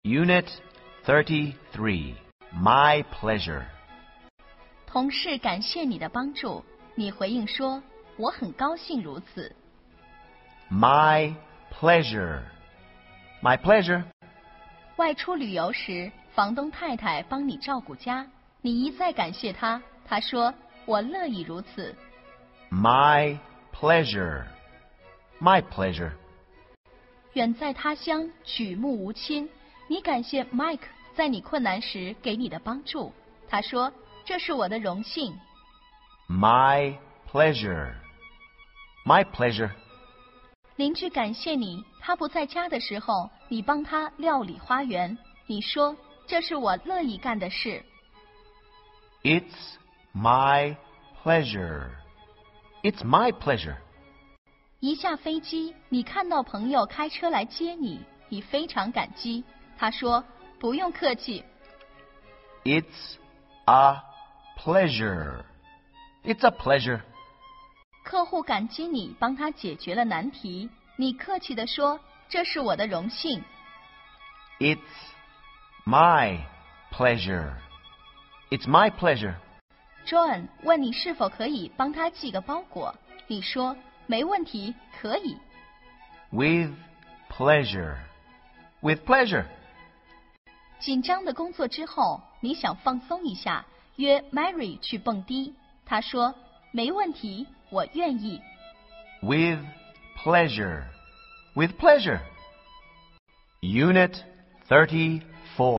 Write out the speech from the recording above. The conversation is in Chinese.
Unit 33. My pleasure. 同事感谢你的帮助，你回应说：“我很高兴如此。” My pleasure. My pleasure. 外出旅游时，房东太太帮你照顾家，你一再感谢她，她说：“我乐意如此。” My pleasure. My pleasure. 远在他乡，举目无亲，你感谢 Mike 在你困难时给你的帮助，他说：“这是我的荣幸。” My pleasure. My pleasure. 邻居感谢你，他不在家的时候，你帮他料理花园，你说：“这是我乐意干的事。” It's my pleasure. It's my pleasure. 一下飞机，你看到朋友开车来接你，你非常感激。他说：“不用客气。” It's a pleasure. It's a pleasure. 客户感激你帮他解决了难题，你客气地说：“这是我的荣幸。” It's my pleasure. It's my pleasure. John 问你是否可以帮他寄个包裹，你说：“没问题，可以。” With pleasure. With pleasure. 紧张的工作之后，你想放松一下，约 Mary 去蹦迪。他说：“没问题，我愿意。” With pleasure. With pleasure. Unit 34.